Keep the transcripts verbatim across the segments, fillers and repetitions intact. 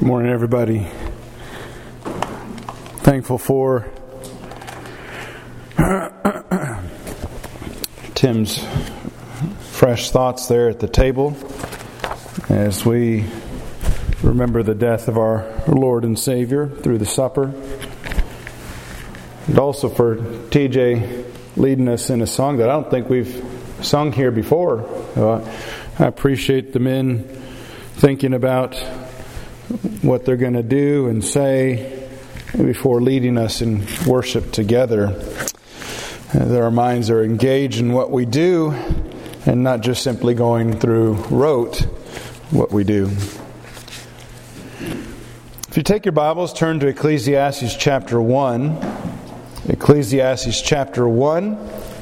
Good morning, everybody. Thankful for Tim's fresh thoughts there at the table as we remember the death of our Lord and Savior through the supper. And also for T J leading us in a song that I don't think we've sung here before. Uh, I appreciate the men thinking about what they're going to do and say before leading us in worship together. Uh, that our minds are engaged in what we do and not just simply going through rote what we do. If you take your Bibles, turn to Ecclesiastes chapter one. Ecclesiastes chapter one.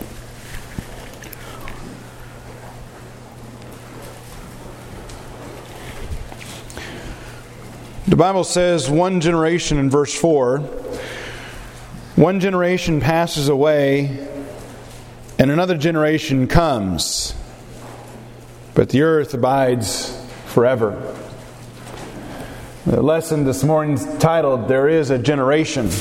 The Bible says, one generation in verse four, one generation passes away and another generation comes, but the earth abides forever. The lesson this morning's titled, There is a Generation.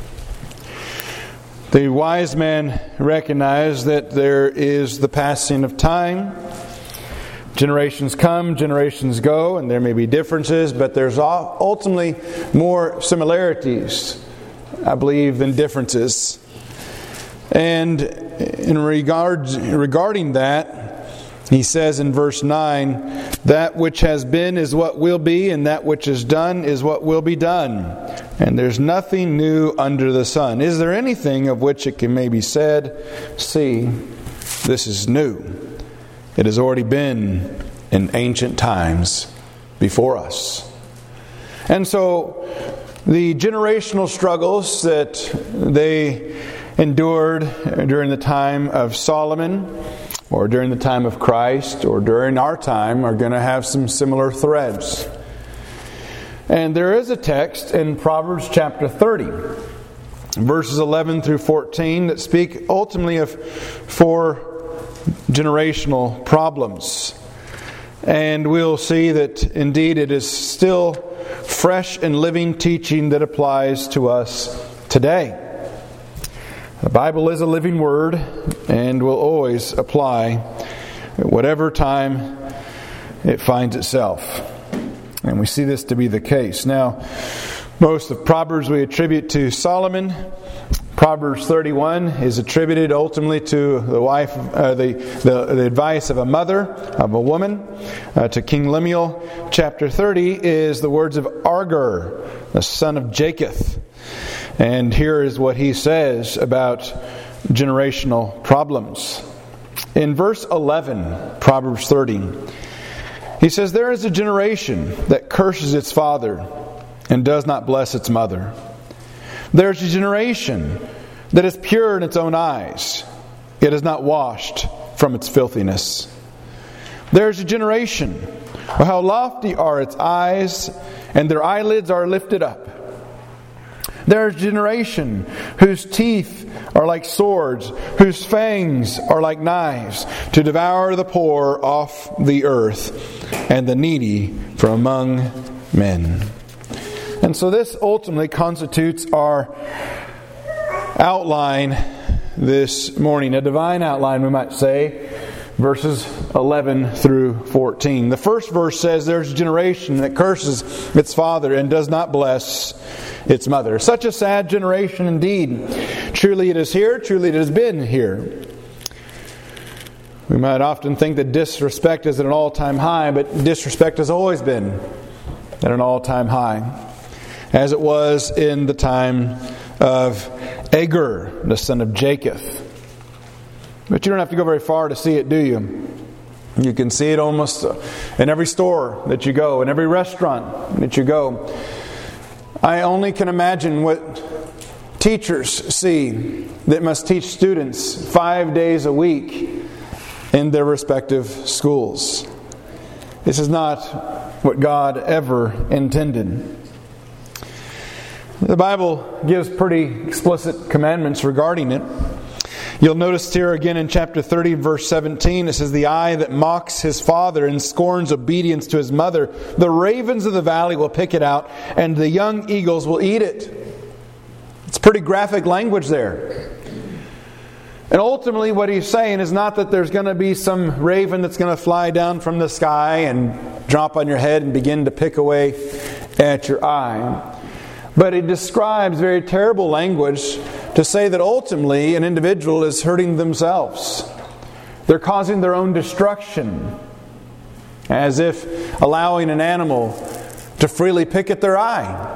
The wise man recognized that there is the passing of time. Generations come, generations go, and there may be differences, but there's ultimately more similarities, I believe, than differences. And in regards regarding that, he says in verse nine, that which has been is what will be, and that which is done is what will be done. And there's nothing new under the sun. Is there anything of which it can maybe said, see, this is new? It has already been in ancient times before us. And so the generational struggles that they endured during the time of Solomon, or during the time of Christ, or during our time, are going to have some similar threads. And there is a text in Proverbs chapter thirty, verses eleven through fourteen, that speak ultimately of four generational problems. And we'll see that indeed it is still fresh and living teaching that applies to us today. The Bible is a living word and will always apply at whatever time it finds itself. And we see this to be the case. Now, most of Proverbs we attribute to Solomon. Proverbs thirty-one is attributed ultimately to the wife, uh, the, the the advice of a mother, of a woman, uh, to King Lemuel. Chapter thirty is the words of Agur, the son of Jacob. And here is what he says about generational problems. In verse eleven, Proverbs thirty, he says, there is a generation that curses its father and does not bless its mother. There's a generation that is pure in its own eyes, yet is not washed from its filthiness. There's a generation, how lofty are its eyes, and their eyelids are lifted up. There's a generation whose teeth are like swords, whose fangs are like knives, to devour the poor off the earth, and the needy from among men. And so this ultimately constitutes our outline this morning, a divine outline, we might say, verses eleven through fourteen. The first verse says, there's a generation that curses its father and does not bless its mother. Such a sad generation indeed. Truly it is here, truly it has been here. We might often think that disrespect is at an all-time high, but disrespect has always been at an all-time high, as it was in the time of Agur, the son of Jacob. But you don't have to go very far to see it, do you? You can see it almost in every store that you go, in every restaurant that you go. I only can imagine what teachers see that must teach students five days a week in their respective schools. This is not what God ever intended. The Bible gives pretty explicit commandments regarding it. You'll notice here again in chapter thirty, verse seventeen, it says, "The eye that mocks his father and scorns obedience to his mother, the ravens of the valley will pick it out, and the young eagles will eat it." It's pretty graphic language there. And ultimately what he's saying is not that there's going to be some raven that's going to fly down from the sky and drop on your head and begin to pick away at your eye. But it describes very terrible language to say that ultimately an individual is hurting themselves. They're causing their own destruction, as if allowing an animal to freely pick at their eye.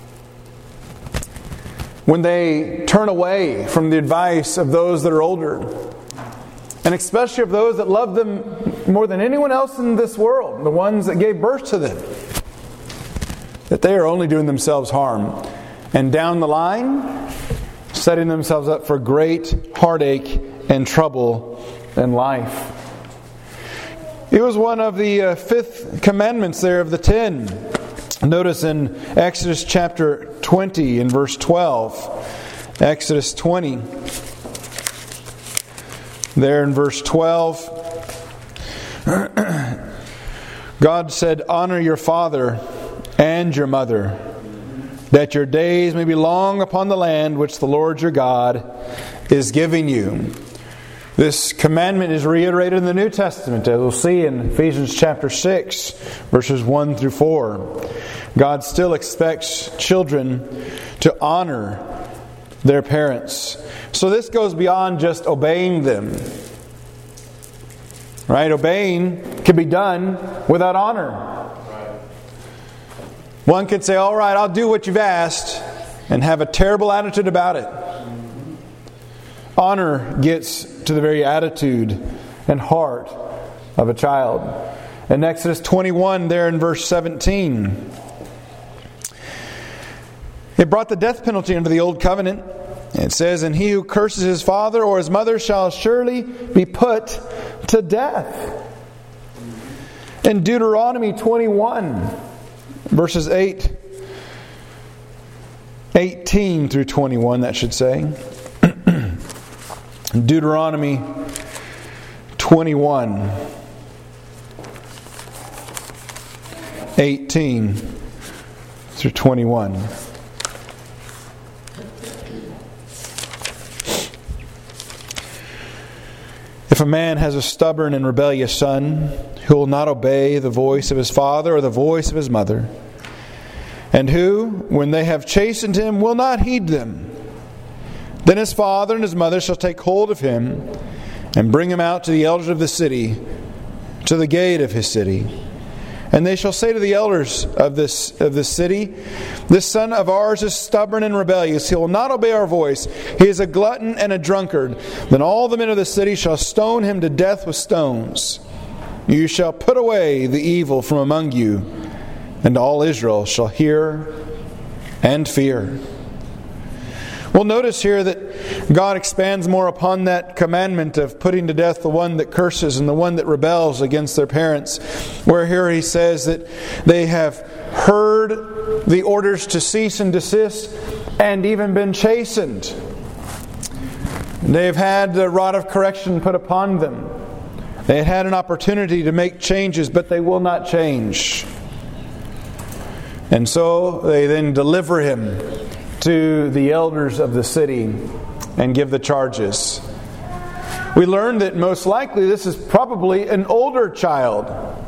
When they turn away from the advice of those that are older, and especially of those that love them more than anyone else in this world, the ones that gave birth to them, that they are only doing themselves harm, and down the line, setting themselves up for great heartache and trouble in life. It was one of the uh, fifth commandments there of the ten. Notice in Exodus chapter twenty in verse twelve. Exodus twenty. There in verse twelve. God said, "Honor your father and your mother, that your days may be long upon the land which the Lord your God is giving you." This commandment is reiterated in the New Testament, as we'll see in Ephesians chapter six, verses one through four. God still expects children to honor their parents. So this goes beyond just obeying them. Right? Obeying can be done without honor. One could say, "All right, I'll do what you've asked," and have a terrible attitude about it. Honor gets to the very attitude and heart of a child. In Exodus twenty-one, there in verse seventeen, it brought the death penalty under the old covenant. It says, "And he who curses his father or his mother shall surely be put to death." In Deuteronomy twenty-one, verses eight, eighteen through twenty-one, that should say. Deuteronomy twenty-one, eighteen through twenty-one. "If a man has a stubborn and rebellious son, who will not obey the voice of his father or the voice of his mother, and who, when they have chastened him, will not heed them, then his father and his mother shall take hold of him and bring him out to the elders of the city, to the gate of his city. And they shall say to the elders of this of this city, 'This son of ours is stubborn and rebellious. He will not obey our voice. He is a glutton and a drunkard.' Then all the men of the city shall stone him to death with stones. You shall put away the evil from among you, and all Israel shall hear and fear." Well, notice here that God expands more upon that commandment of putting to death the one that curses and the one that rebels against their parents. Where here he says that they have heard the orders to cease and desist and even been chastened. They have had the rod of correction put upon them. They had had an opportunity to make changes, but they will not change. And so they then deliver him to the elders of the city and give the charges. We learn that most likely this is probably an older child,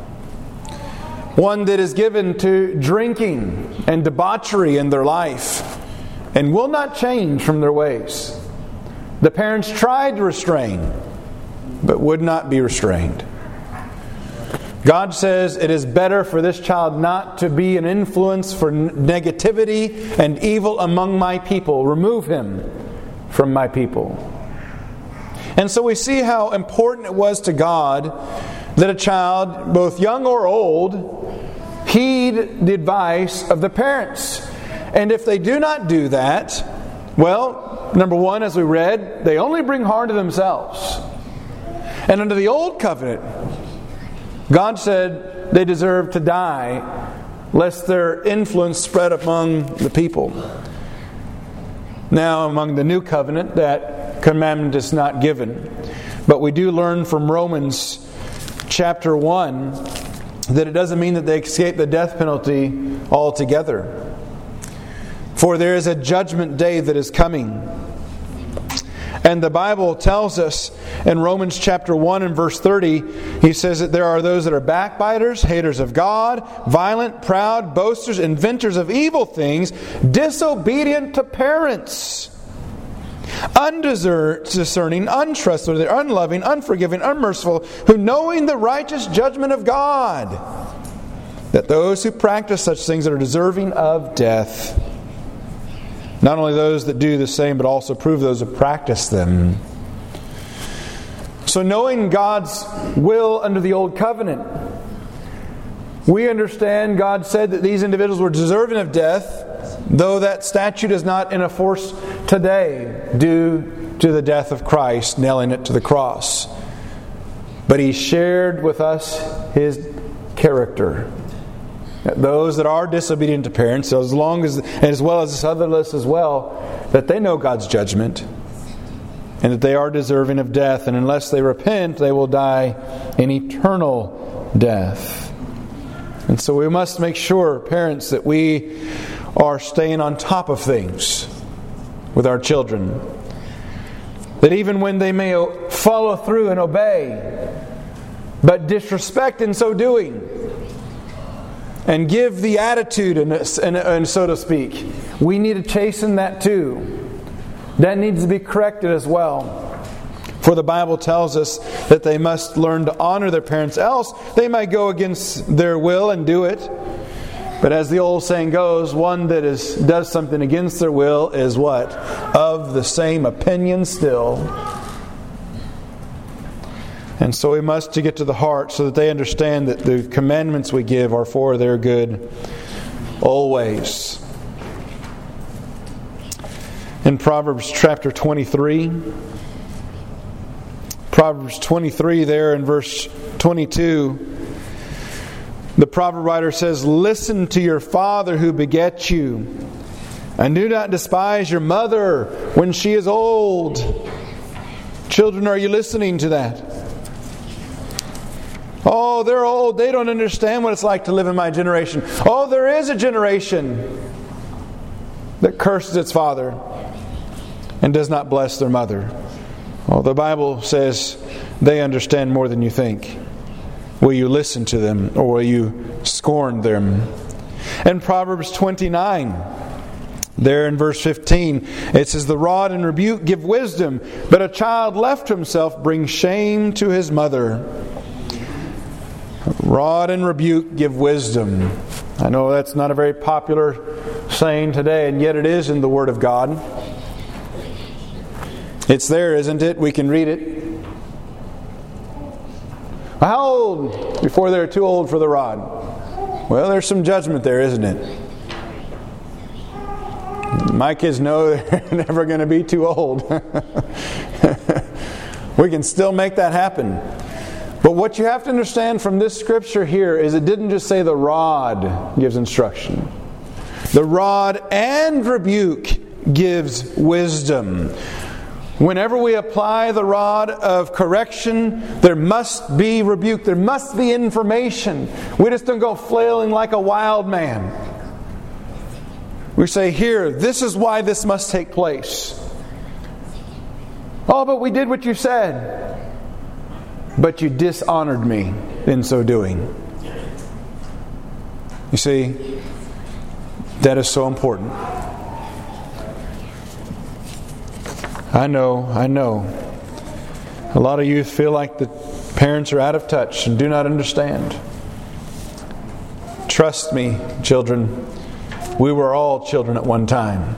one that is given to drinking and debauchery in their life and will not change from their ways. The parents tried to restrain, but would not be restrained. God says it is better for this child not to be an influence for negativity and evil among my people. Remove him from my people. And so we see how important it was to God that a child, both young or old, heed the advice of the parents. And if they do not do that, well, number one, as we read, they only bring harm to themselves. And under the old covenant, God said they deserve to die lest their influence spread among the people. Now, among the new covenant, that commandment is not given. But we do learn from Romans chapter one that it doesn't mean that they escape the death penalty altogether. For there is a judgment day that is coming. And the Bible tells us in Romans chapter one and verse thirty, he says that there are those that are backbiters, haters of God, violent, proud, boasters, inventors of evil things, disobedient to parents, undiscerning, untrustworthy, unloving, unforgiving, unmerciful, who knowing the righteous judgment of God, that those who practice such things are deserving of death. Not only those that do the same, but also prove those who practice them. So knowing God's will under the Old Covenant, we understand God said that these individuals were deserving of death, though that statute is not in force today due to the death of Christ, nailing it to the cross. But He shared with us His character. Those that are disobedient to parents, so as long as, as well as this other list as well, that they know God's judgment and that they are deserving of death, and unless they repent, they will die an eternal death. And so we must make sure, parents, that we are staying on top of things with our children. That even when they may follow through and obey, but disrespect in so doing, and give the attitude, and, and, and so to speak, we need to chasten that too. That needs to be corrected as well. For the Bible tells us that they must learn to honor their parents, else they might go against their will and do it. But as the old saying goes, one that is does something against their will is what? Of the same opinion still. And so we must to get to the heart so that they understand that the commandments we give are for their good always. In Proverbs chapter twenty-three, Proverbs twenty-three there in verse twenty-two, the proverb writer says, "Listen to your father who beget you, and do not despise your mother when she is old." Children, are you listening to that? Oh, they're old. They don't understand what it's like to live in my generation. Oh, there is a generation that curses its father and does not bless their mother. Well, the Bible says they understand more than you think. Will you listen to them, or will you scorn them? And Proverbs twenty-nine, there in verse fifteen, it says, "The rod and rebuke give wisdom, but a child left to himself brings shame to his mother." Rod and rebuke give wisdom. I know that's not a very popular saying today, and yet it is in the Word of God. It's there, isn't it? We can read it. How old? Before they're too old for the rod. Well, there's some judgment there, isn't it? My kids know they're never going to be too old. We can still make that happen. But what you have to understand from this scripture here is it didn't just say the rod gives instruction. The rod and rebuke gives wisdom. Whenever we apply the rod of correction, there must be rebuke. There must be information. We just don't go flailing like a wild man. We say, here, this is why this must take place. Oh, but we did what you said. But you dishonored me in so doing. You see, that is so important. I know, I know. A lot of youth feel like the parents are out of touch and do not understand. Trust me, children, we were all children at one time.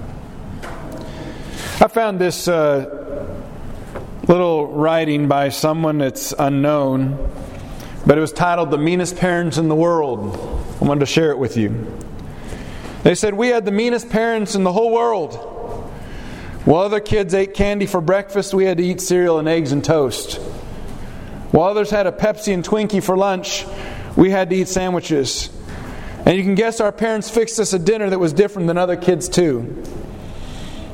I found this uh, little writing by someone that's unknown, but it was titled "The Meanest Parents in the World." I wanted to share it with you. They said, "We had the meanest parents in the whole world. While other kids ate candy for breakfast, we had to eat cereal and eggs and toast. While others had a Pepsi and Twinkie for lunch, we had to eat sandwiches. And you can guess our parents fixed us a dinner that was different than other kids too.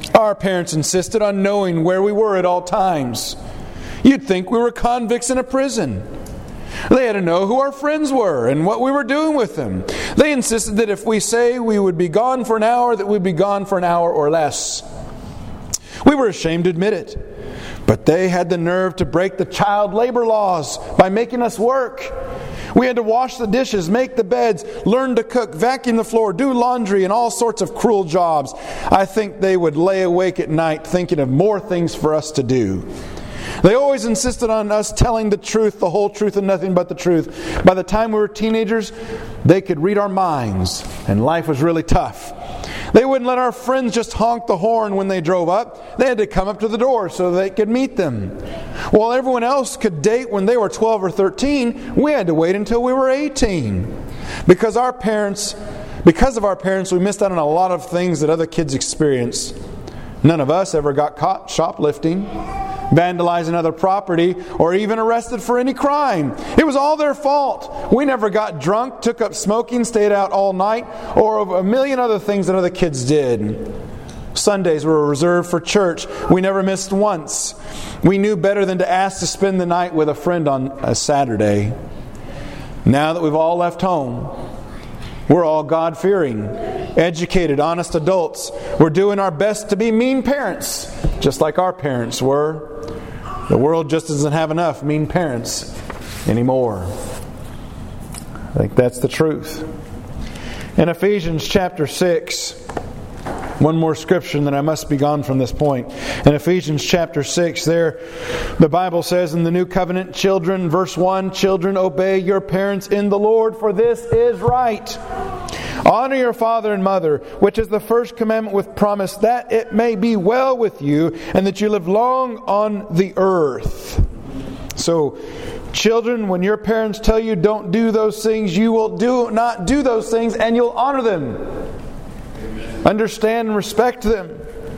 Our parents insisted on knowing where we were at all times. You'd think we were convicts in a prison. They had to know who our friends were and what we were doing with them. They insisted that if we say we would be gone for an hour, that we'd be gone for an hour or less. We were ashamed to admit it. But they had the nerve to break the child labor laws by making us work. We had to wash the dishes, make the beds, learn to cook, vacuum the floor, do laundry, and all sorts of cruel jobs. I think they would lay awake at night thinking of more things for us to do. They always insisted on us telling the truth, the whole truth, and nothing but the truth. By the time we were teenagers, they could read our minds, and life was really tough. They wouldn't let our friends just honk the horn when they drove up. They had to come up to the door so they could meet them. While everyone else could date when they were twelve or thirteen, we had to wait until we were eighteen. Because our parents, because of our parents, we missed out on a lot of things that other kids experienced. None of us ever got caught shoplifting, vandalizing other property, or even arrested for any crime. It was all their fault. We never got drunk, took up smoking, stayed out all night, or a million other things that other kids did. Sundays were reserved for church. We never missed once. We knew better than to ask to spend the night with a friend on a Saturday. Now that we've all left home, we're all God-fearing, educated, honest adults. We're doing our best to be mean parents, just like our parents were. The world just doesn't have enough mean parents anymore. I think that's the truth. In Ephesians chapter six, one more scripture and then I must be gone from this point. In Ephesians chapter six, there the Bible says in the New Covenant, children, verse one, children, obey your parents in the Lord, for this is right. Honor your father and mother, which is the first commandment with promise, that it may be well with you and that you live long on the earth. So, children, when your parents tell you don't do those things, you will do not do those things and you'll honor them. Amen. Understand and respect them.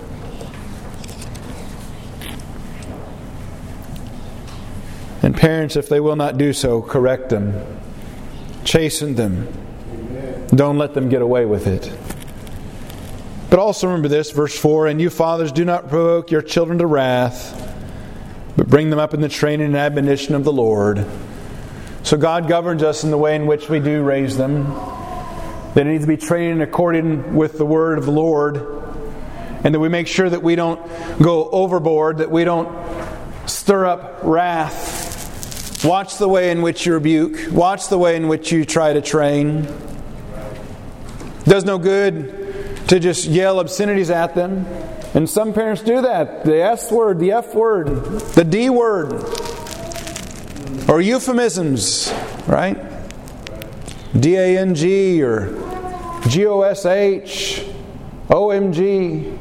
And parents, if they will not do so, correct them. Chasten them. Don't let them get away with it. But also remember this, verse four, and you fathers, do not provoke your children to wrath, but bring them up in the training and admonition of the Lord. So God governs us in the way in which we do raise them. That it needs to be trained according with the word of the Lord. And that we make sure that we don't go overboard, that we don't stir up wrath. Watch the way in which you rebuke. Watch the way in which you try to train. Does no good to just yell obscenities at them. And some parents do that. The S word, the F word, the D word. Or euphemisms, right? D A N G or G O S H, O M G.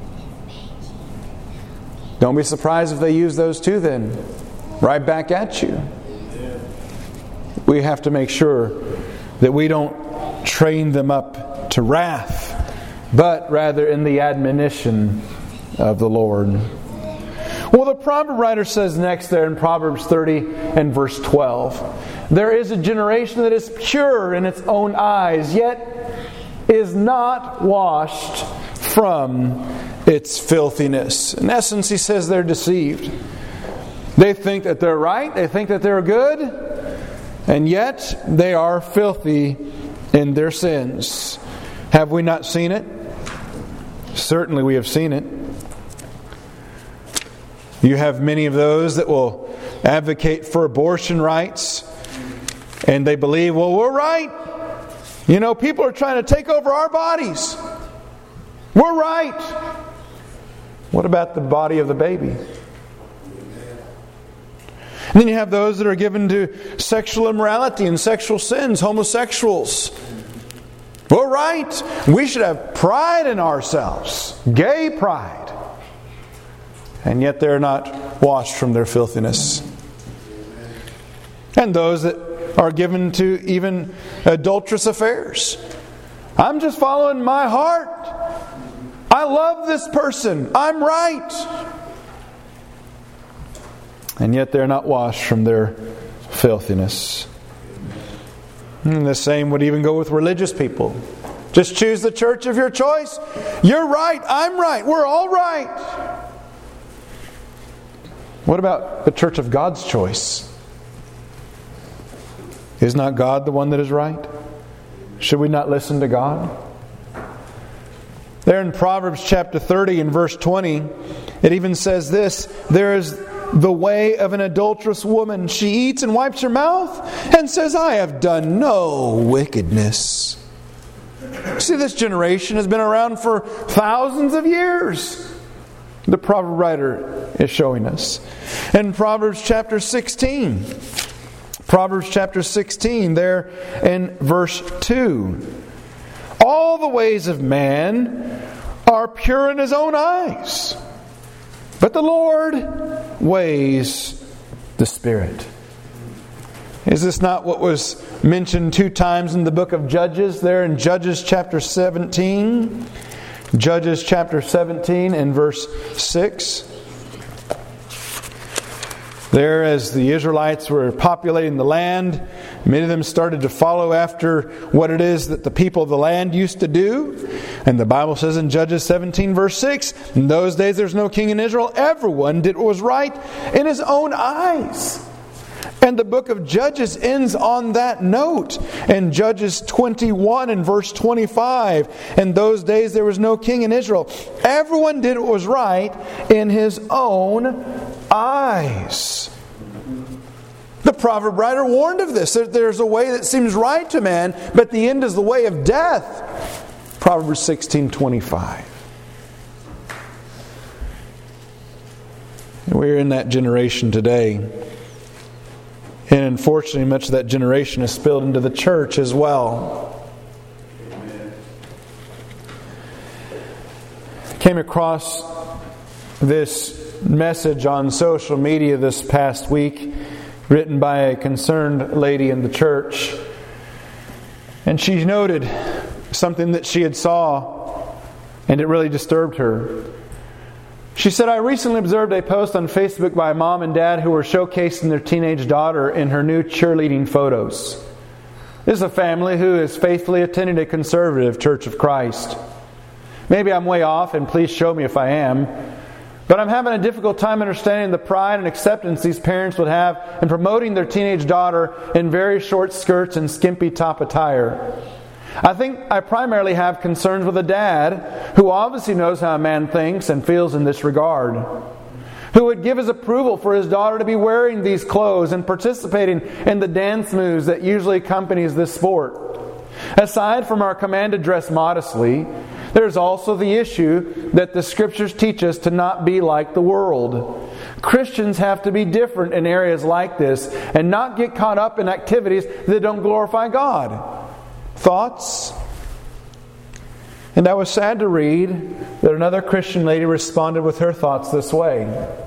Don't be surprised if they use those too then. Right back at you. We have to make sure that we don't train them up to wrath, but rather in the admonition of the Lord. Well, the proverb writer says next there in Proverbs thirty and verse twelve, there is a generation that is pure in its own eyes, yet is not washed from its filthiness. In essence, he says they're deceived. They think that they're right, they think that they're good, and yet they are filthy in their sins. Have we not seen it? Certainly we have seen it. You have many of those that will advocate for abortion rights, and they believe, well, we're right. You know, people are trying to take over our bodies. We're right. What about the body of the baby? And then you have those that are given to sexual immorality and sexual sins, homosexuals. We're right. We should have pride in ourselves. Gay pride. And yet they're not washed from their filthiness. And those that are given to even adulterous affairs. I'm just following my heart. I love this person. I'm right. And yet they're not washed from their filthiness. And the same would even go with religious people. Just choose the church of your choice. You're right, I'm right, we're all right. What about the church of God's choice? Is not God the one that is right? Should we not listen to God? There in Proverbs chapter thirty and verse twenty, it even says this, there is the way of an adulterous woman. She eats and wipes her mouth and says, I have done no wickedness. See, this generation has been around for thousands of years. The proverb writer is showing us. In Proverbs chapter sixteen, Proverbs chapter sixteen, there in verse two, all the ways of man are pure in his own eyes, but the Lord weighs the Spirit. Is this not what was mentioned two times in the book of Judges? There in Judges chapter seventeen. Judges chapter seventeen and verse six. There, as the Israelites were populating the land, many of them started to follow after what it is that the people of the land used to do. And the Bible says in Judges seventeen verse six, in those days there was no king in Israel. Everyone did what was right in his own eyes. And the book of Judges ends on that note. In Judges twenty-one and verse twenty-five, in those days there was no king in Israel. Everyone did what was right in his own eyes. The proverb writer warned of this. There's a way that seems right to man, but the end is the way of death. Proverbs sixteen twenty-five. We're in that generation today. And unfortunately, much of that generation has spilled into the church as well. Came across this message on social media this past week, written by a concerned lady in the church. And she noted something that she had saw, and it really disturbed her. She said, I recently observed a post on Facebook by a mom and dad who were showcasing their teenage daughter in her new cheerleading photos. This is a family who is faithfully attending a conservative Church of Christ. Maybe I'm way off, and please show me if I am. But I'm having a difficult time understanding the pride and acceptance these parents would have in promoting their teenage daughter in very short skirts and skimpy top attire. I think I primarily have concerns with a dad who obviously knows how a man thinks and feels in this regard, who would give his approval for his daughter to be wearing these clothes and participating in the dance moves that usually accompanies this sport. Aside from our command to dress modestly, there's also the issue that the Scriptures teach us to not be like the world. Christians have to be different in areas like this and not get caught up in activities that don't glorify God. Thoughts? And I was sad to read that another Christian lady responded with her thoughts this way.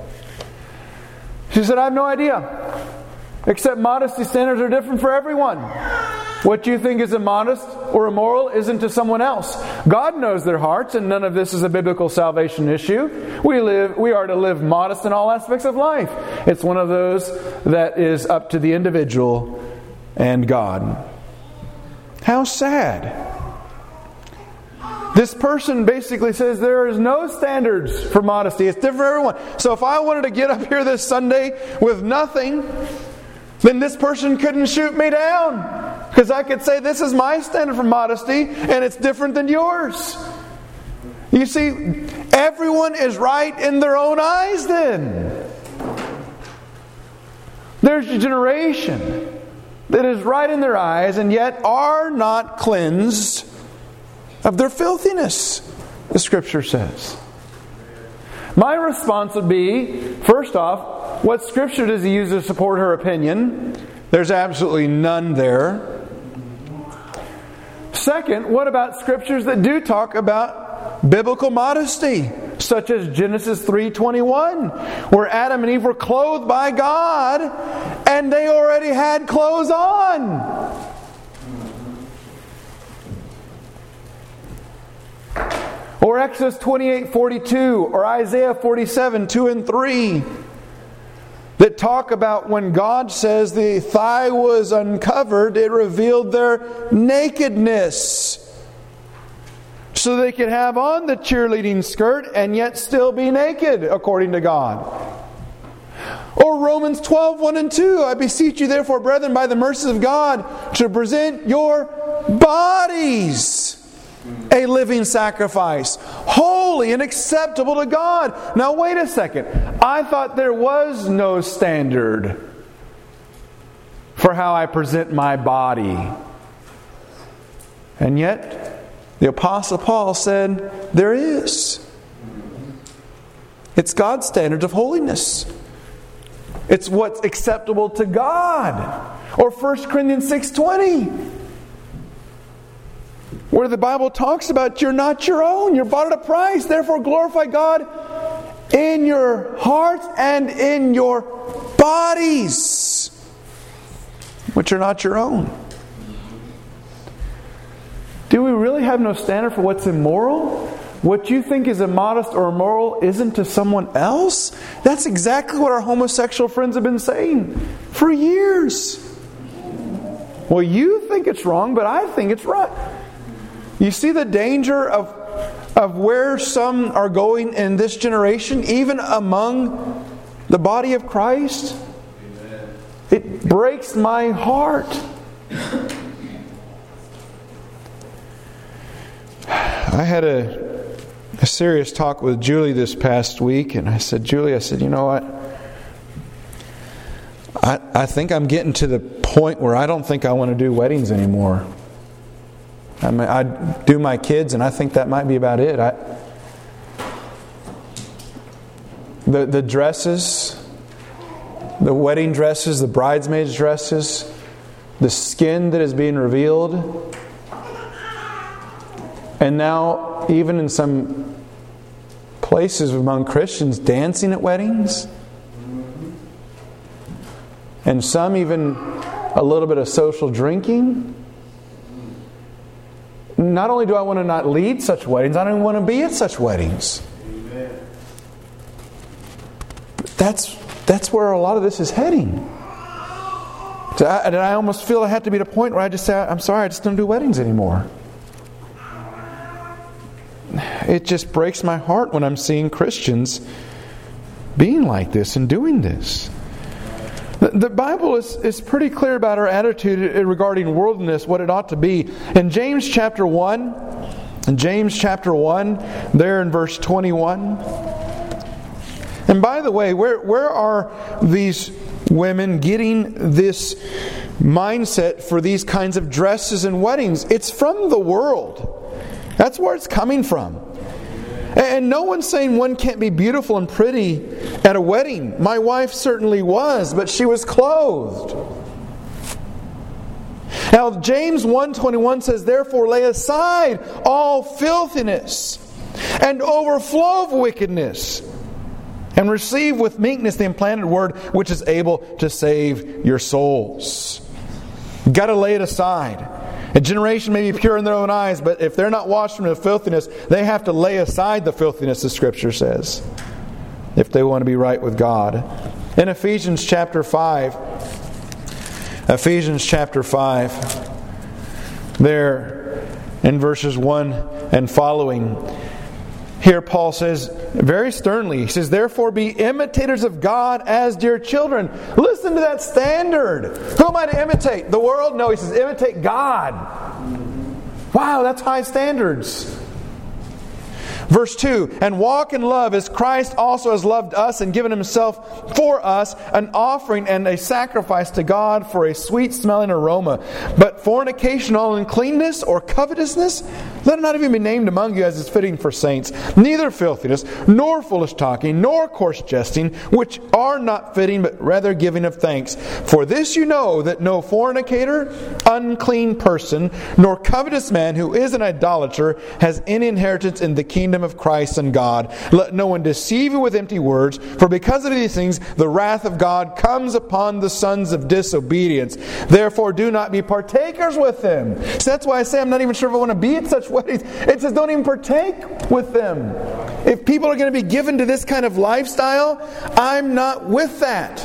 She said, I have no idea. Except modesty standards are different for everyone. What you think is immodest or immoral isn't to someone else. God knows their hearts, and none of this is a biblical salvation issue. We live, we are to live modest in all aspects of life. It's one of those that is up to the individual and God. How sad. This person basically says there is no standards for modesty. It's different for everyone. So if I wanted to get up here this Sunday with nothing, then this person couldn't shoot me down. Because I could say this is my standard for modesty and it's different than yours. You see, everyone is right in their own eyes then. There's a generation that is right in their eyes and yet are not cleansed of their filthiness, the Scripture says. My response would be, first off, what Scripture does he use to support her opinion? There's absolutely none there. Second, what about Scriptures that do talk about biblical modesty? Such as Genesis three twenty-one, where Adam and Eve were clothed by God and they already had clothes on. Or Exodus twenty-eight forty-two, or Isaiah forty-seven two and three, that talk about when God says the thigh was uncovered, it revealed their nakedness. so they could have on the cheerleading skirt and yet still be naked, according to God. Or Romans twelve, one and two, I beseech you therefore, brethren, by the mercies of God, to present your bodies a living sacrifice, holy and acceptable to God. Now wait a second. I thought there was no standard for how I present my body. And yet, the Apostle Paul said, there is. It's God's standard of holiness. It's what's acceptable to God. Or First Corinthians six twenty, where the Bible talks about you're not your own. You're bought at a price. Therefore glorify God in your hearts and in your bodies, which are not your own. Do we really have no standard for what's immoral? What you think is immodest or immoral isn't to someone else? That's exactly what our homosexual friends have been saying for years. Well, you think it's wrong, but I think it's right. You see the danger of, of where some are going in this generation, even among the body of Christ? Amen. It breaks my heart. I had a, a serious talk with Julie this past week, and I said, Julie, I said, you know what? I, I think I'm getting to the point where I don't think I want to do weddings anymore. I mean, I do my kids, and I think that might be about it. I, the the dresses, the wedding dresses, the bridesmaids' dresses, the skin that is being revealed, and now even in some places among Christians, dancing at weddings, and some even a little bit of social drinking. Not only do I want to not lead such weddings, I don't even want to be at such weddings. Amen. That's that's where a lot of this is heading. And I almost feel I have to be at a point where I just say, I'm sorry, I just don't do weddings anymore. It just breaks my heart when I'm seeing Christians being like this and doing this. The Bible is, is pretty clear about our attitude regarding worldliness, what it ought to be. In James chapter one, in James chapter one, there in verse twenty-one. And by the way, where, where are these women getting this mindset for these kinds of dresses and weddings? It's from the world. That's where it's coming from. And no one's saying one can't be beautiful and pretty at a wedding. My wife certainly was, but she was clothed. Now James one twenty-one says, therefore lay aside all filthiness and overflow of wickedness, and receive with meekness the implanted word which is able to save your souls. You've got to lay it aside. A generation may be pure in their own eyes, but if they're not washed from the filthiness, they have to lay aside the filthiness, the Scripture says, if they want to be right with God. In Ephesians chapter five, Ephesians chapter five, there in verses one and following, here Paul says very sternly, he says, therefore be imitators of God as dear children. Listen to that standard. Who am I to imitate? The world? No, he says imitate God. Wow, that's high standards. Verse two, and walk in love as Christ also has loved us and given Himself for us, an offering and a sacrifice to God for a sweet smelling aroma. But fornication, all uncleanness or covetousness, let it not even be named among you as is fitting for saints. Neither filthiness, nor foolish talking, nor coarse jesting, which are not fitting, but rather giving of thanks. For this you know, that no fornicator, unclean person, nor covetous man who is an idolater has any inheritance in the kingdom of Christ and God. Let no one deceive you with empty words, for because of these things the wrath of God comes upon the sons of disobedience. Therefore do not be partakers with them. So that's why I say I'm not even sure if I want to be at such weddings. It says don't even partake with them. If people are going to be given to this kind of lifestyle, I'm not with that.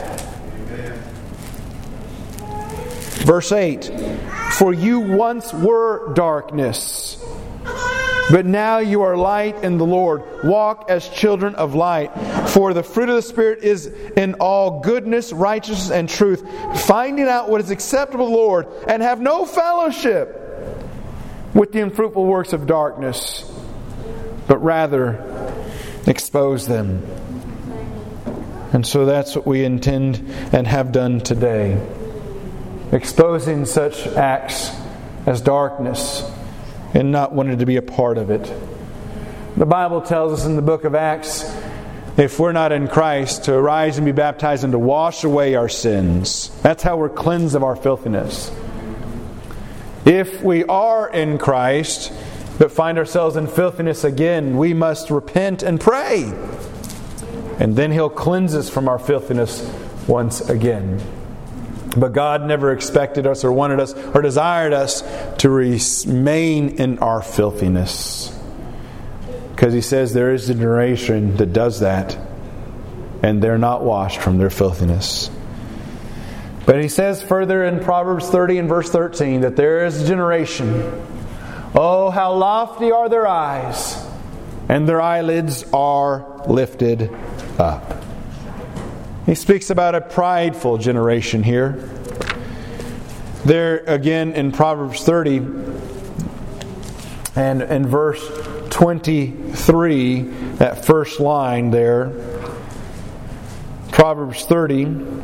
Verse eight, for you once were darkness, But now you are light in the Lord. Walk as children of light. For the fruit of the Spirit is in all goodness, righteousness, and truth, finding out what is acceptable to the Lord, and have no fellowship with the unfruitful works of darkness, but rather expose them. And so that's what we intend and have done today. Exposing such acts as darkness and not wanting to be a part of it. The Bible tells us in the book of Acts, if we're not in Christ, to arise and be baptized and to wash away our sins. That's how we're cleansed of our filthiness. If we are in Christ, but find ourselves in filthiness again, we must repent and pray. And then He'll cleanse us from our filthiness once again. But God never expected us or wanted us or desired us to remain in our filthiness. Because He says there is a generation that does that, and they're not washed from their filthiness. But He says further in Proverbs thirty and verse thirteen that there is a generation, oh, how lofty are their eyes, and their eyelids are lifted up. He speaks about a prideful generation here. There again in Proverbs thirty and in verse twenty-three, that first line there. Proverbs thirty. Did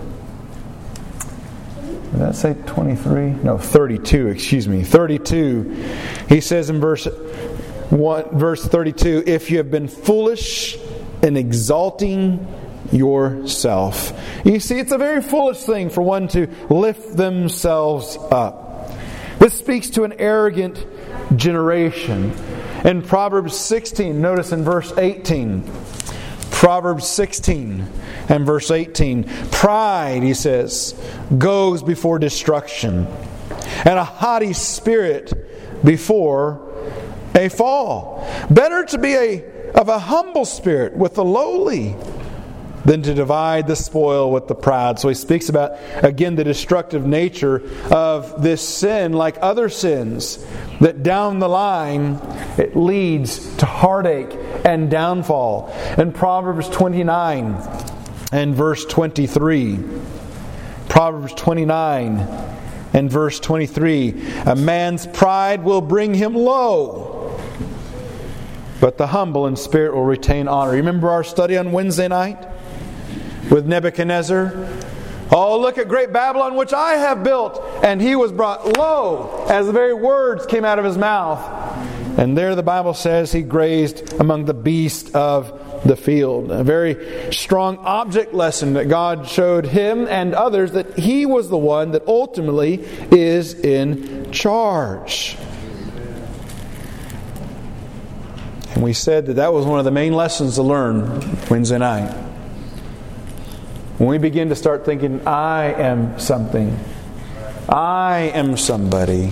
that say twenty-three? No, thirty-two, excuse me. thirty-two. He says in verse one, verse thirty-two, if you have been foolish in exalting yourself. You see, it's a very foolish thing for one to lift themselves up. This speaks to an arrogant generation. In Proverbs sixteen, notice in verse eighteen. Proverbs sixteen and verse eighteen. Pride, he says, goes before destruction, and a haughty spirit before a fall. Better to be a of a humble spirit with the lowly than to divide the spoil with the proud. So he speaks about, again, the destructive nature of this sin, like other sins, that down the line it leads to heartache and downfall. In Proverbs twenty-nine and verse twenty-three, Proverbs twenty-nine and verse twenty-three, a man's pride will bring him low, but the humble in spirit will retain honor. Remember our study on Wednesday night with Nebuchadnezzar? Oh, look at great Babylon, which I have built. And he was brought low as the very words came out of his mouth. And there the Bible says he grazed among the beasts of the field. A very strong object lesson that God showed him and others, that He was the one that ultimately is in charge. And we said that that was one of the main lessons to learn Wednesday night. When we begin to start thinking, I am something, I am somebody,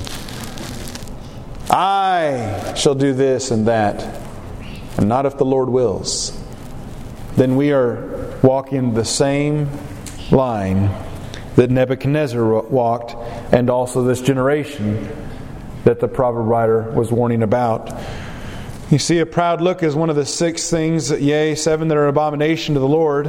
I shall do this and that, and not if the Lord wills, then we are walking the same line that Nebuchadnezzar walked, and also this generation that the proverb writer was warning about. You see, a proud look is one of the six things, yea, seven that are an abomination to the Lord.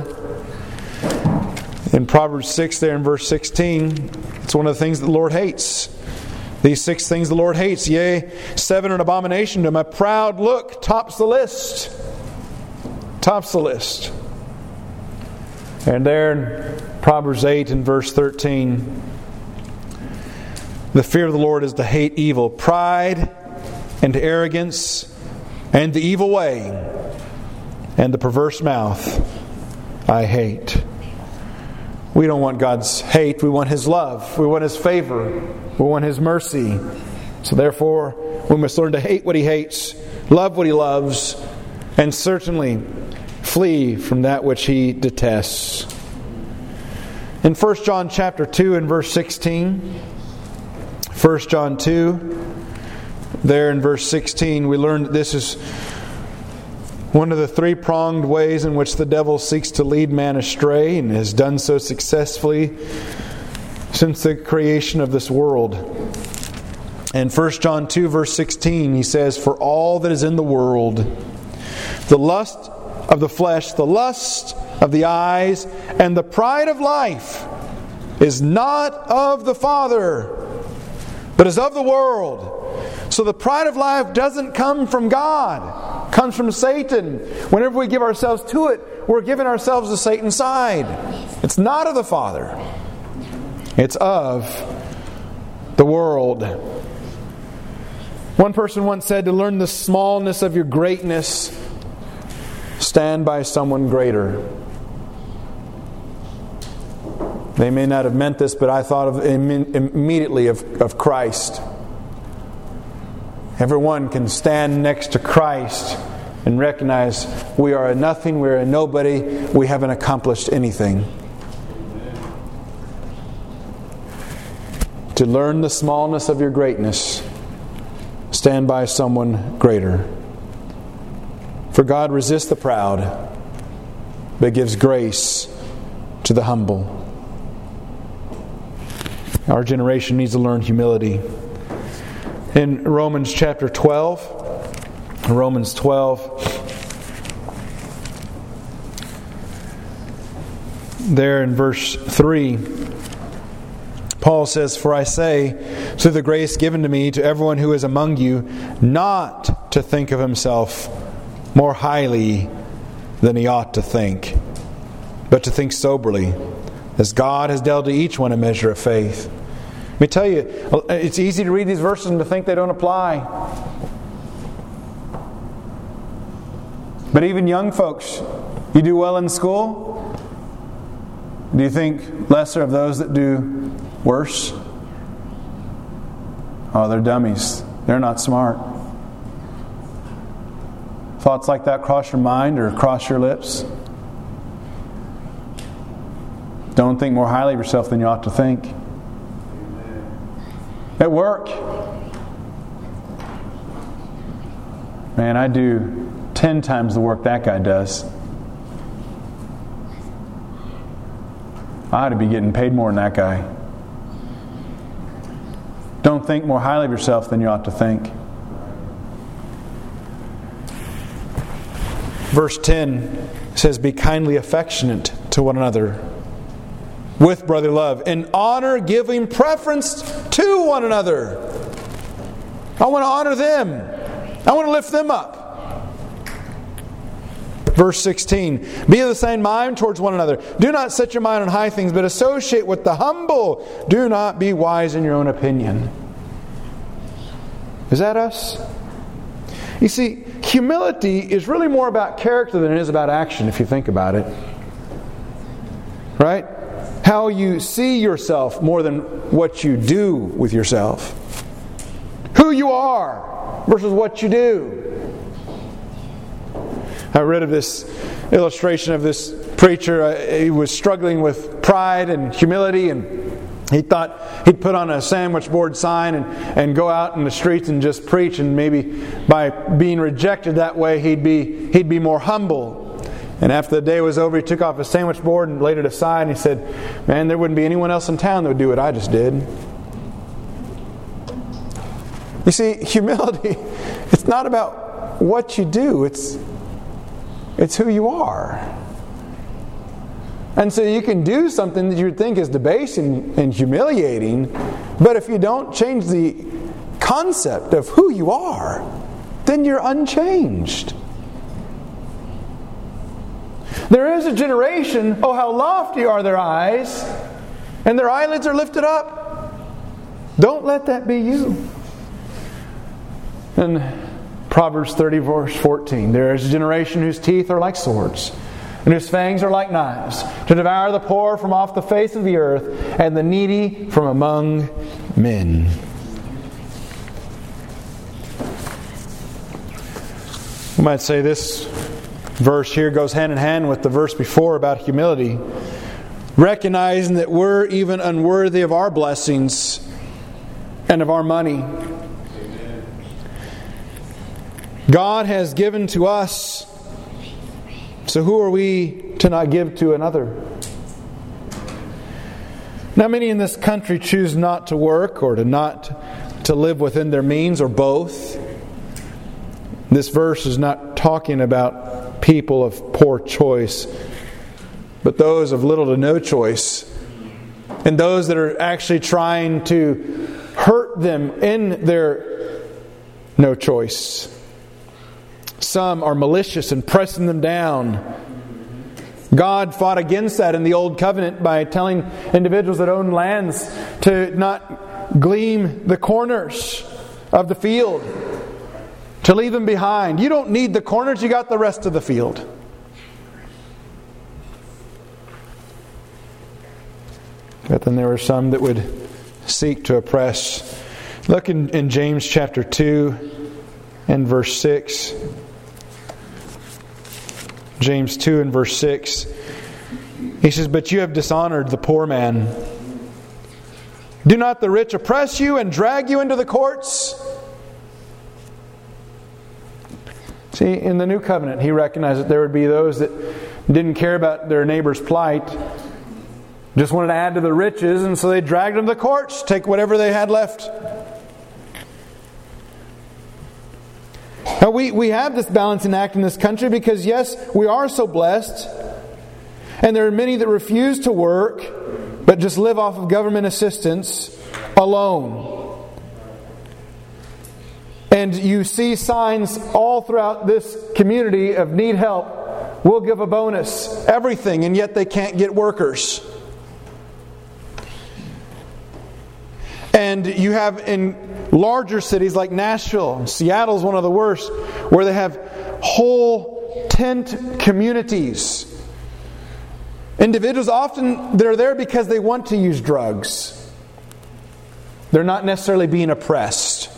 In Proverbs six there in verse sixteen, it's one of the things that the Lord hates. These six things the Lord hates, yea, seven are an abomination to Him. A proud look tops the list. Tops the list. And there in Proverbs eight and verse thirteen, the fear of the Lord is to hate evil, pride and arrogance and the evil way and the perverse mouth I hate. We don't want God's hate. We want His love. We want His favor. We want His mercy. So therefore, we must learn to hate what He hates, love what He loves, and certainly flee from that which He detests. In First John chapter two and verse sixteen, First John two, there in verse sixteen, we learn that this is one of the three-pronged ways in which the devil seeks to lead man astray, and has done so successfully since the creation of this world. In First John two, verse sixteen, he says, "For all that is in the world, the lust of the flesh, the lust of the eyes, and the pride of life is not of the Father, but is of the world." So the pride of life doesn't come from God. It comes from Satan. Whenever we give ourselves to it, we're giving ourselves to Satan's side. It's not of the Father. It's of the world. One person once said, to learn the smallness of your greatness, stand by someone greater. They may not have meant this, but I thought of immediately of, of Christ. Everyone can stand next to Christ and recognize we are a nothing, we are a nobody, we haven't accomplished anything. To learn the smallness of your greatness, stand by someone greater. For God resists the proud, but gives grace to the humble. Our generation needs to learn humility. In Romans chapter twelve, Romans twelve, there in verse three, Paul says, "For I say, through the grace given to me, to everyone who is among you, not to think of himself more highly than he ought to think, but to think soberly, as God has dealt to each one a measure of faith." Let me tell you, it's easy to read these verses and to think they don't apply. But even young folks, you do well in school, do you think lesser of those that do worse? Oh, they're dummies. They're not smart. Thoughts like that cross your mind or cross your lips? Don't think more highly of yourself than you ought to think. At work, man, I do ten times the work that guy does. I ought to be getting paid more than that guy. Don't think more highly of yourself than you ought to think. Verse ten says, "Be kindly affectionate to one another with brotherly love, in honor giving preference to one another." I want to honor them. I want to lift them up. Verse sixteen, "Be of the same mind towards one another. Do not set your mind on high things, but associate with the humble. Do not be wise in your own opinion." Is that us? You see, humility is really more about character than it is about action, if you think about it. Right? How you see yourself more than what you do with yourself. Who you are versus what you do. I read of this illustration of this preacher. He was struggling with pride and humility, and he thought he'd put on a sandwich board sign and, and go out in the streets and just preach, and maybe by being rejected that way he'd be he'd be more humble. And after the day was over, he took off his sandwich board and laid it aside, and he said, "Man, there wouldn't be anyone else in town that would do what I just did." You see, humility, it's not about what you do, it's it's who you are. And so you can do something that you would think is debasing and humiliating, but if you don't change the concept of who you are, then you're unchanged. There is a generation, oh how lofty are their eyes, and their eyelids are lifted up. Don't let that be you. And Proverbs thirty verse fourteen, "There is a generation whose teeth are like swords, and whose fangs are like knives, to devour the poor from off the face of the earth, and the needy from among men." We might say this verse here goes hand in hand with the verse before about humility. Recognizing that we're even unworthy of our blessings and of our money. God has given to us, so who are we to not give to another? Now, many in this country choose not to work or to not to live within their means, or both. This verse is not talking about people of poor choice, but those of little to no choice, and those that are actually trying to hurt them in their no choice. Some are malicious and pressing them down. God fought against that in the Old Covenant by telling individuals that own lands to not glean the corners of the field, to leave them behind. You don't need the corners, you got the rest of the field. But then there were some that would seek to oppress. Look in, in James chapter two and verse six. James two and verse six. He says, "But you have dishonored the poor man. Do not the rich oppress you and drag you into the courts?" See, in the New Covenant, He recognized that there would be those that didn't care about their neighbor's plight, just wanted to add to the riches, and so they dragged them to the courts, take whatever they had left. Now we, we have this balancing act in this country because, yes, we are so blessed, and there are many that refuse to work, but just live off of government assistance alone. And you see signs all throughout this community of need help. We'll give a bonus, everything, and yet they can't get workers. And you have in larger cities like Nashville, Seattle's one of the worst, where they have whole tent communities. Individuals often, they're there because they want to use drugs. They're not necessarily being oppressed.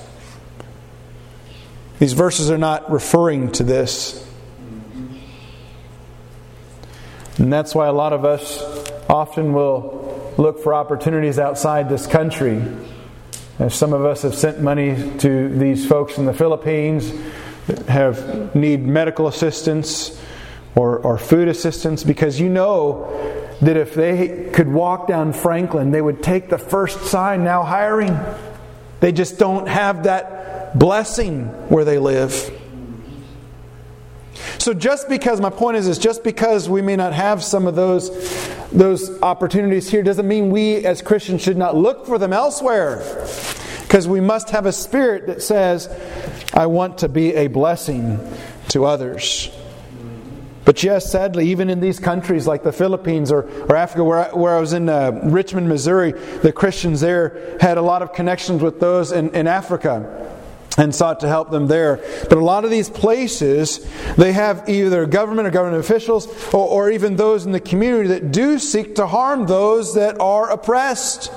These verses are not referring to this. And that's why a lot of us often will look for opportunities outside this country. As some of us have sent money to these folks in the Philippines that have need medical assistance or, or food assistance, because you know that if they could walk down Franklin, they would take the first sign, now hiring. They just don't have that blessing where they live. So just because, my point is, is just because we may not have some of those, those opportunities here doesn't mean we as Christians should not look for them elsewhere. Because we must have a spirit that says, I want to be a blessing to others. But yes, sadly, even in these countries like the Philippines or, or Africa, where I, where I was in uh, Richmond, Missouri, the Christians there had a lot of connections with those in, in Africa and sought to help them there. But a lot of these places, they have either government or government officials or, or even those in the community that do seek to harm those that are oppressed.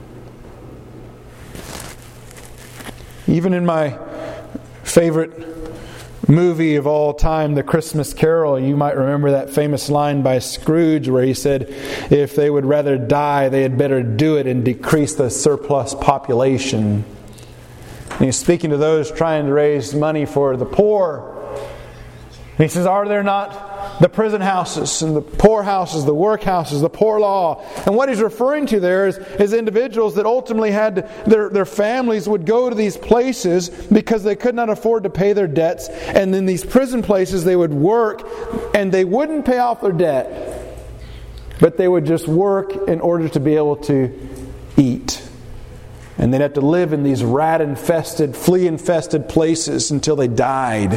Even in my favorite movie of all time, The Christmas Carol, you might remember that famous line by Scrooge where he said, if they would rather die, they had better do it and decrease the surplus population. And he's speaking to those trying to raise money for the poor. And he says, are there not the prison houses and the poorhouses, the workhouses, the poor law? And what he's referring to there is, is individuals that ultimately had their, their families would go to these places because they could not afford to pay their debts. And in these prison places they would work and they wouldn't pay off their debt, but they would just work in order to be able to eat. And they'd have to live in these rat-infested, flea-infested places until they died.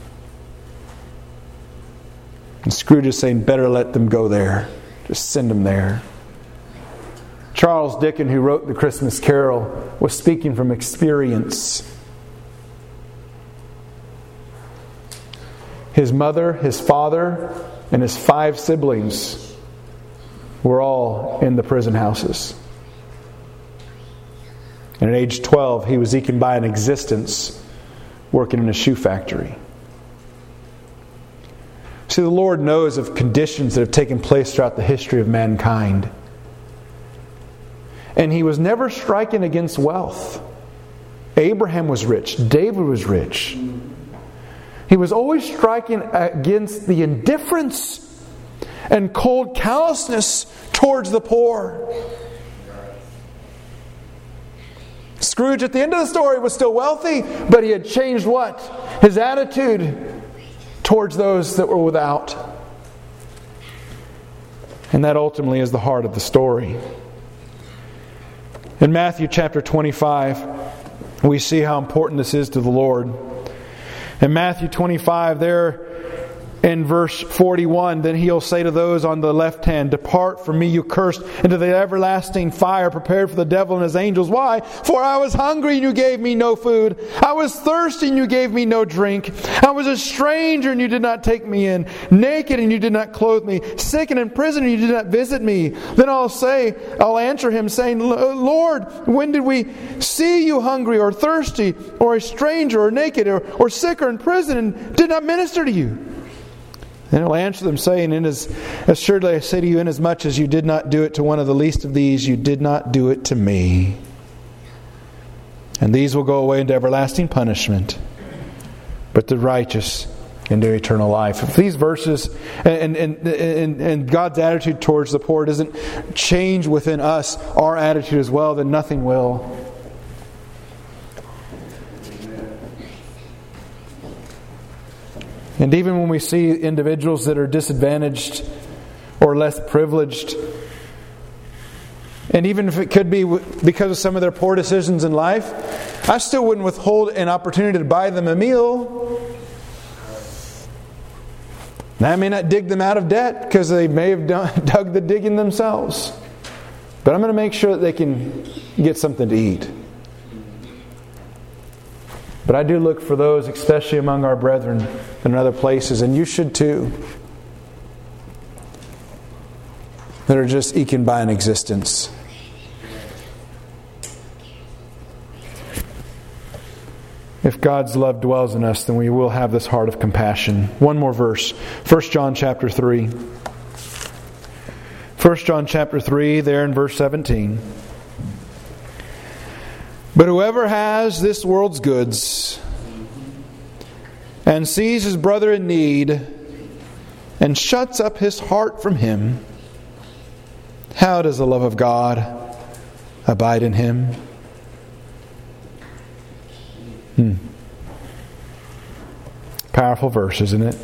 And Scrooge is saying, better let them go there. Just send them there. Charles Dickens, who wrote The Christmas Carol, was speaking from experience. His mother, his father, and his five siblings were all in the prison houses. And at age twelve, he was eking by an existence working in a shoe factory. See, the Lord knows of conditions that have taken place throughout the history of mankind. And He was never striking against wealth. Abraham was rich. David was rich. He was always striking against the indifference and cold callousness towards the poor. Scrooge at the end of the story was still wealthy, but he had changed what? His attitude towards those that were without. And that ultimately is the heart of the story. In Matthew chapter twenty-five, we see how important this is to the Lord. In Matthew twenty-five, there in verse forty-one, then He'll say to those on the left hand, "Depart from me, you cursed, into the everlasting fire prepared for the devil and his angels. Why? For I was hungry and you gave me no food. I was thirsty and you gave me no drink. I was a stranger and you did not take me in. Naked and you did not clothe me. Sick and in prison and you did not visit me." Then I'll say, I'll answer him saying, "Lord, when did we see you hungry or thirsty or a stranger or naked or, or sick or in prison and did not minister to you?" And He'll answer them saying, "In as assuredly I say to you, inasmuch as you did not do it to one of the least of these, you did not do it to me. And these will go away into everlasting punishment, but the righteous into eternal life." If these verses and, and, and, and God's attitude towards the poor doesn't change within us our attitude as well, then nothing will. And even when we see individuals that are disadvantaged or less privileged, and even if it could be because of some of their poor decisions in life, I still wouldn't withhold an opportunity to buy them a meal. Now, I may not dig them out of debt because they may have done, dug the digging themselves. But I'm going to make sure that they can get something to eat. But I do look for those, especially among our brethren in other places, and you should too, that are just eking by an existence. If God's love dwells in us, then we will have this heart of compassion. One more verse. First John chapter three. First John chapter three, there in verse seventeen. "But whoever has this world's goods and sees his brother in need and shuts up his heart from him, how does the love of God abide in him?" Hmm. Powerful verse, isn't it?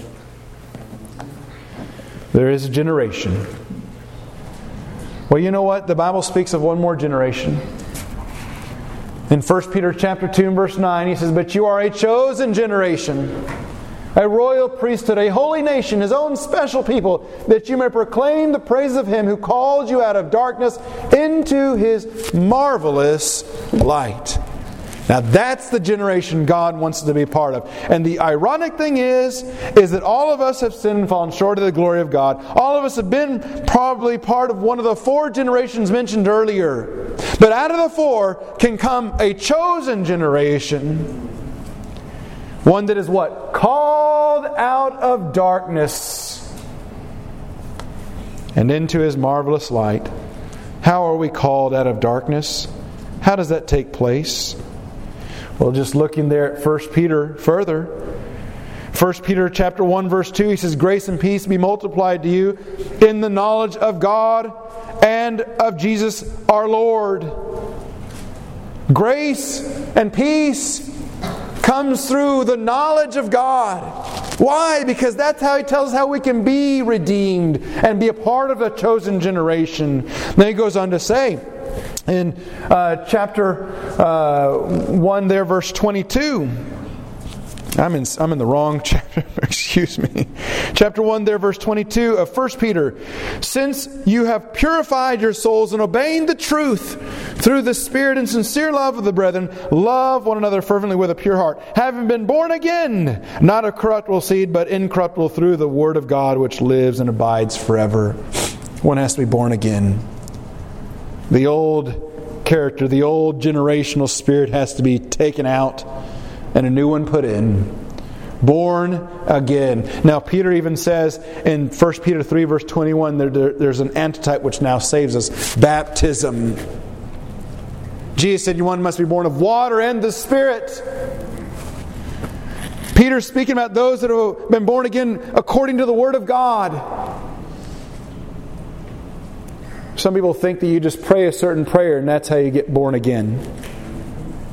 There is a generation. Well, you know what? The Bible speaks of one more generation. In First Peter chapter two and verse nine, he says, "But you are a chosen generation, a royal priesthood, a holy nation, His own special people, that you may proclaim the praises of Him who called you out of darkness into His marvelous light." Now that's the generation God wants us to be part of. And the ironic thing is, is that all of us have sinned and fallen short of the glory of God. All of us have been probably part of one of the four generations mentioned earlier. But out of the four can come a chosen generation. One that is what? Called out of darkness and into His marvelous light. How are we called out of darkness? How does that take place? Well, just looking there at First Peter further. First Peter chapter one verse two, he says, "Grace and peace be multiplied to you in the knowledge of God and of Jesus our Lord." Grace and peace comes through the knowledge of God. Why? Because that's how He tells us how we can be redeemed and be a part of a chosen generation. Then he goes on to say, in uh, chapter uh, one there, verse twenty-two. I'm in, I'm in the wrong chapter. Excuse me. Chapter one there, verse twenty-two of First Peter. "Since you have purified your souls in obeying the truth through the Spirit and sincere love of the brethren, love one another fervently with a pure heart, having been born again, not of corruptible seed, but incorruptible through the Word of God, which lives and abides forever." One has to be born again. The old character, the old generational spirit has to be taken out and a new one put in. Born again. Now Peter even says in First Peter three verse twenty-one, there, there, there's an antitype which now saves us. Baptism. Jesus said, "One must be born of water and the Spirit." Peter's speaking about those that have been born again according to the Word of God. Some people think that you just pray a certain prayer and that's how you get born again.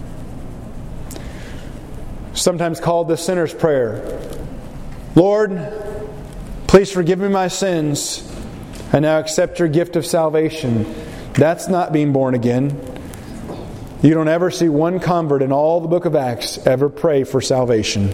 sometimes called the sinner's prayer. Lord, please forgive me my sins, and now accept your gift of salvation. That's not being born again. You don't ever see one convert in all the book of Acts ever pray for salvation.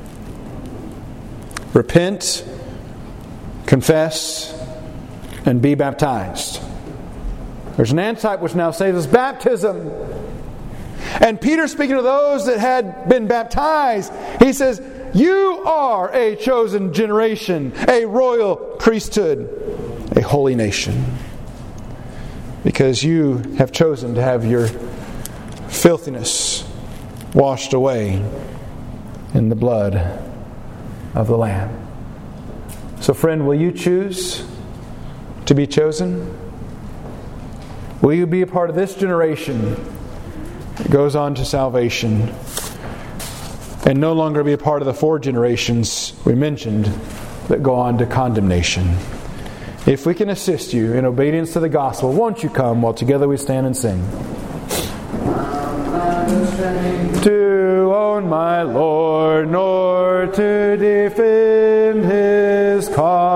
Repent, confess, and be baptized. There's an antitype which now says it's baptism. And Peter, speaking to those that had been baptized, he says, you are a chosen generation, a royal priesthood, a holy nation. Because you have chosen to have your filthiness washed away in the blood of the Lamb. So friend, will you choose to be chosen? Will you be a part of this generation that goes on to salvation and no longer be a part of the four generations we mentioned that go on to condemnation? If we can assist you in obedience to the gospel, won't you come while together we stand and sing? To own my Lord, nor to defend His cause.